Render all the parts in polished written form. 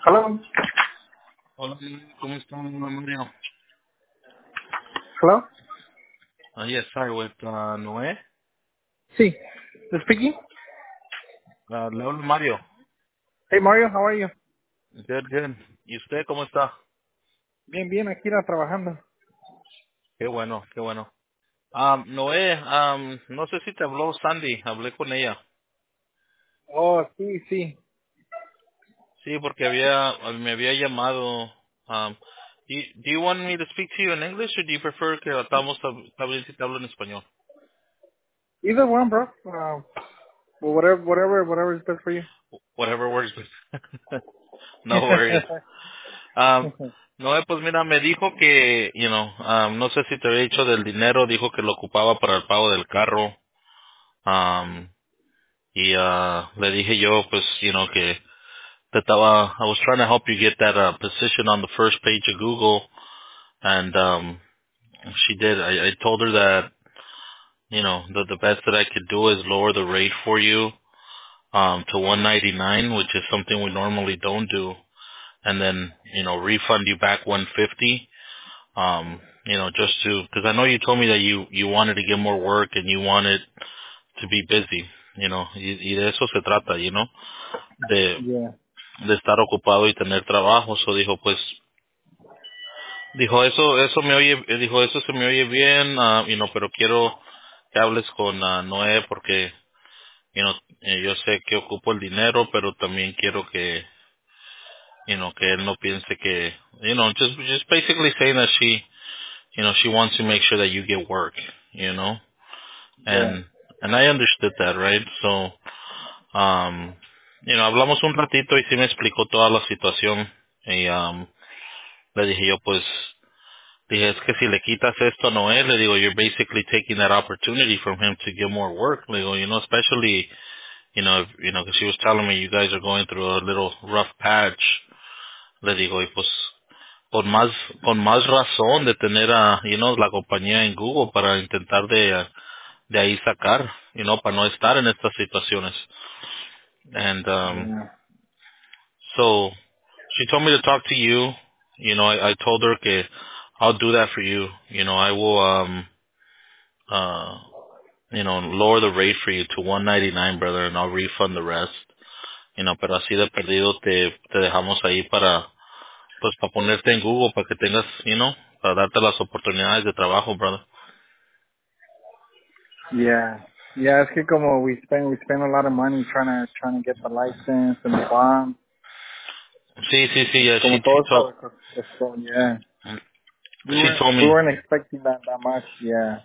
Hello. Hola, ¿cómo está, Mario? Hello. Yes, sorry, with Noé. Sí. Speaking. Le hablo Mario. Hey Mario, how are you? Good, good. ¿Y usted cómo está? Bien, bien, aquí era trabajando. Qué bueno, qué bueno. Noé, no sé si te habló Sandy, hablé con ella. Oh, sí, sí. Sí, porque me había llamado. Do you want me to speak to you in English or do you prefer que estamos está bien si te hablo en español? Either one, bro. Well, whatever is best for you. Whatever works. No worries. Um, no, pues mira, me dijo que, no sé si te había dicho del dinero, dijo que lo ocupaba para el pago del carro. Um, le dije yo, pues, que te estaba, I was trying to help you get that position on the first page of Google, and she did. I told her that, the best that I could do is lower the rate for you to 199, which is something we normally don't do, and then, refund you back 150. Just because I know you told me that you wanted to get more work and you wanted to be busy, y de eso se trata, Yeah, de estar ocupado y tener trabajo. So dijo, pues, eso me oye, dijo, eso se me oye bien, pero quiero que hables con Noé porque, yo sé que ocupo el dinero, pero también quiero que, que él no piense que, just basically saying that she wants to make sure that you get work, you know. yeah, And I understood that, right? So, hablamos un ratito y sí me explicó toda la situación y le dije yo, pues, dije, es que si le quitas esto a Noel, le digo, you're basically taking that opportunity from him to get more work. Le digo, especially, if, because she was telling me you guys are going through a little rough patch. Le digo, y pues, con más razón de tener a, la compañía en Google para intentar de ahí sacar, para no estar en estas situaciones. And yeah, so she told me to talk to you. I told her que I'll do that for you. I will lower the rate for you to 199, brother, and I'll refund the rest. Pero así de perdido te dejamos ahí para ponerte en Google para que tengas, para darte las oportunidades de trabajo, brother. yeah. Yeah, es que como we spend a lot of money trying to get the license and the bond. Sí, sí, sí, yeah, Como todo eso costó, yeah. We she weren't told we me, weren't expecting that much, yeah.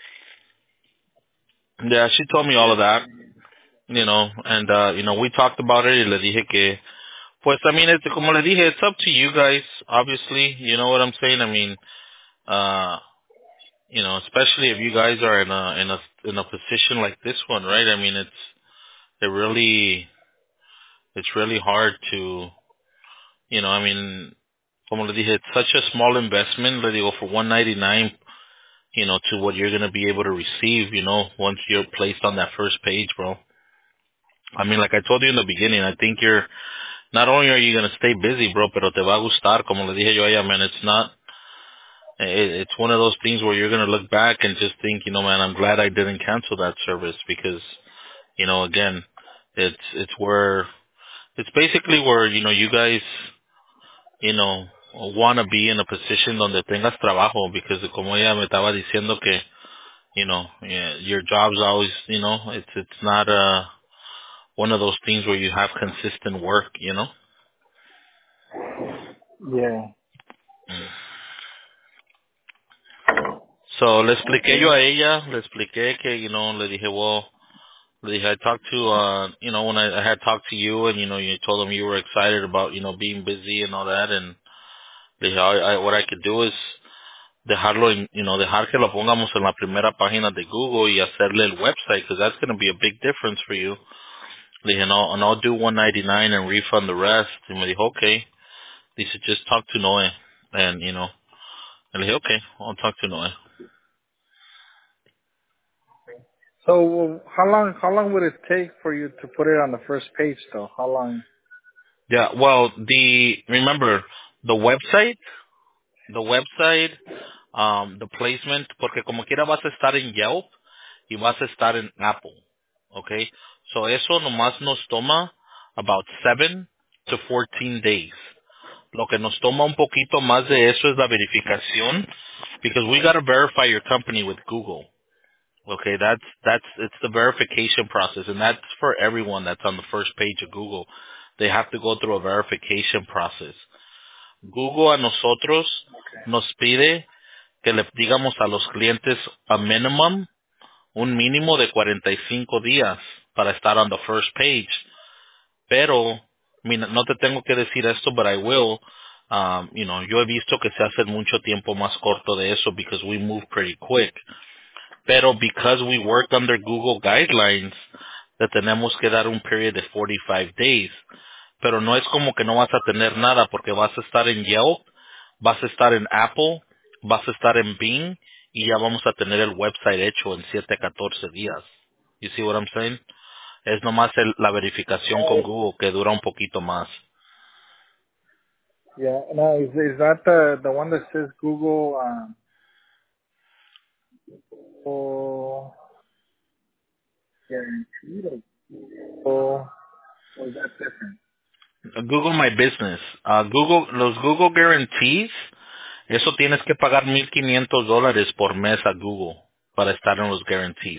yeah, she told me all of that. And we talked about it y le dije que, pues, I mean, como le dije, it's up to you guys, obviously, you know what I'm saying? I mean, uh, especially if you guys are in a position like this one, right? I mean, it really, it's really hard to, I mean, como le dije, it's such a small investment, le digo, for 199, to what you're going to be able to receive, once you're placed on that first page, bro. I mean, like I told you in the beginning, I think not only are you going to stay busy, bro, pero te va a gustar, como le dije yo a ella, man, it's one of those things where you're going to look back and just think, man, I'm glad I didn't cancel that service because, again, it's basically where, you guys, you know, want to be in a position donde tengas trabajo because como ella me estaba diciendo que, yeah, your job's always, it's not, one of those things where you have consistent work. Yeah. So le expliqué yo Okay. a ella, le expliqué que, le dije, well, le dije, I talked to, when I had talked to you and, you told them you were excited about, being busy and all that. And le dije, what I could do is dejarlo, dejar que lo pongamos en la primera página de Google y hacerle el website because that's going to be a big difference for you. Le dije, no, and I'll do 199 and refund the rest. Y me dijo, okay. Dice, just talk to Noe. And, le dije, okay, I'll talk to Noe. So how long would it take for you to put it on the first page though? How long? Yeah, well, remember, the website, the website, the placement, porque como quiera vas a estar en Yelp y vas a estar en Apple, okay? So eso nomás nos toma about 7 to 14 days. Lo que nos toma un poquito más de eso es la verificación, because we gotta verify your company with Google. Okay, it's the verification process, and that's for everyone that's on the first page of Google. They have to go through a verification process. Google a nosotros Okay. nos pide que le digamos a los clientes a minimum, un mínimo de 45 días para estar on the first page. Pero, mira, no te tengo que decir esto, but I will. Yo he visto que se hace mucho tiempo más corto de eso because we move pretty quick. Pero because we work under Google guidelines, le tenemos que dar un period de 45 days. Pero no es como que no vas a tener nada porque vas a estar en Yelp, vas a estar en Apple, vas a estar en Bing y ya vamos a tener el website hecho en 7 a 14 días. You see what I'm saying? Es nomás la verificación con Yeah. Google que dura un poquito más. Yeah. Now, is that the one that says Google or guaranteed or is that different? Google My Business. Los Google Guarantees, eso tienes que pagar $1,500 por mes a Google para estar en los guarantees.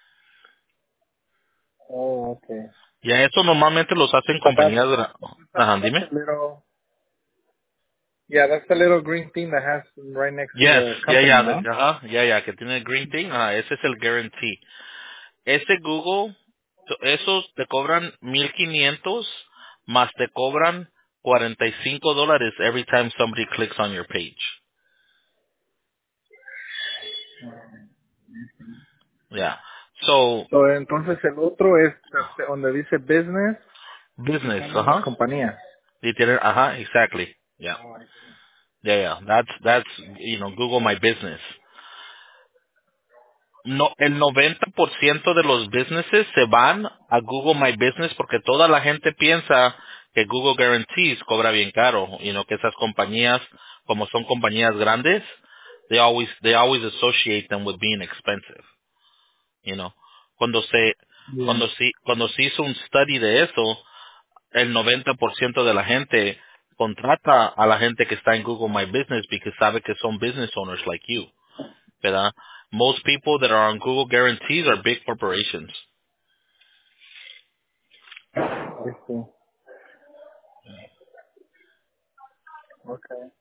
Oh, okay. Ya eso normalmente los hacen But compañías. Ajá, that's dime. a little. Yeah, that's the little green thing that has right next to Yes, the ya, company, ya, no? que tiene el green thing, ese es el guarantee. Ese Google, esos te cobran 1,500 más te cobran $45 every time somebody clicks on your page. Yeah. So, So, entonces el otro es donde dice business y business, son las compañías. Y tiene, exactly. Yeah. Oh, I see. Yeah. That's, Google My Business. No, el 90% de los businesses se van a Google My Business porque toda la gente piensa que Google Guarantees cobra bien caro, que esas compañías, como son compañías grandes, they always associate them with being expensive, you know. Cuando se, Yeah. cuando se hizo un study de eso, el 90% de la gente contrata a la gente que está en Google My Business porque sabe que son business owners like you. ¿Verdad? Most people that are on Google Guarantees are big corporations. I see. Okay.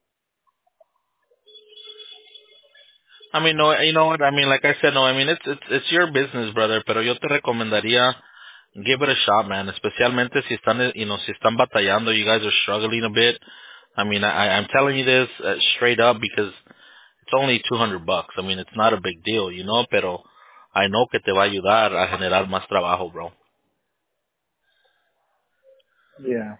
I mean, no, you know what? I mean, like I said, no, I mean, it's your business, brother, pero yo te recomendaría give it a shot, man, especialmente si están, si están batallando, you guys are struggling a bit. I mean, I'm telling you this straight up because it's only $200. I mean, it's not a big deal, pero I know que te va a ayudar a generar más trabajo, bro. Yeah.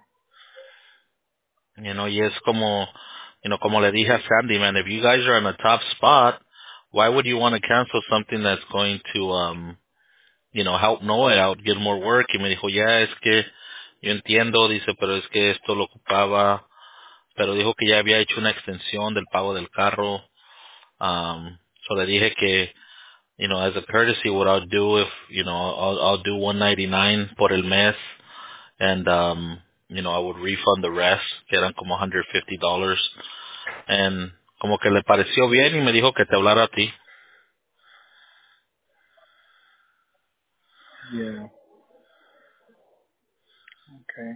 Y es como, como le dije a Sandy, man, if you guys are in a top spot, why would you want to cancel something that's going to, help Noah out, get more work? Y me dijo, ya, es que yo entiendo, dice, pero es que esto lo ocupaba, pero dijo que ya había hecho una extensión del pago del carro. So le dije que, as a courtesy, what I'll do if, I'll do 199 por el mes, and, I would refund the rest, que eran como $150. And como que le pareció bien y me dijo que te hablara a ti. Yeah. Okay.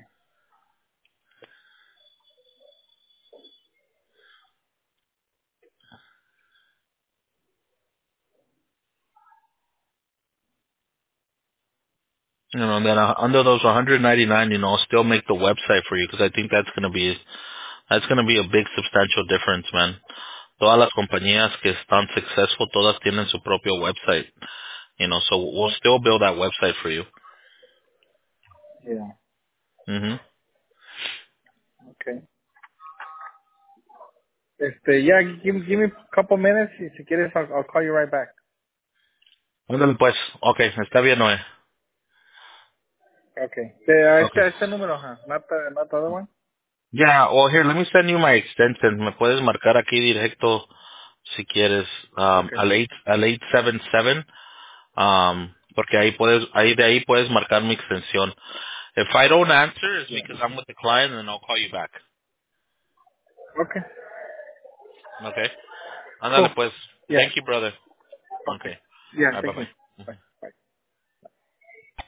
And then under those 199, I'll still make the website for you because I think that's gonna be a big substantial difference, man. Todas las compañías que están successful, todas tienen su propio website, so we'll still build that website for you. Yeah. Mhm. Okay. Yeah, give me a couple minutes. Si quieres, I'll call you right back. Ándale pues. Okay, está bien, Noé. Okay. Okay. Este número, not the other one. Yeah, well here, let me send you my extension. Me puedes marcar aquí directo si quieres, Okay. al 877, porque ahí de ahí puedes marcar mi extensión. If I don't answer, it's Yeah. because I'm with the client and I'll call you back. Okay. Okay? Ándale Cool. pues. Yeah. Thank you, brother. Okay. Okay. Yeah. All right, Thank you. bye-bye. Bye.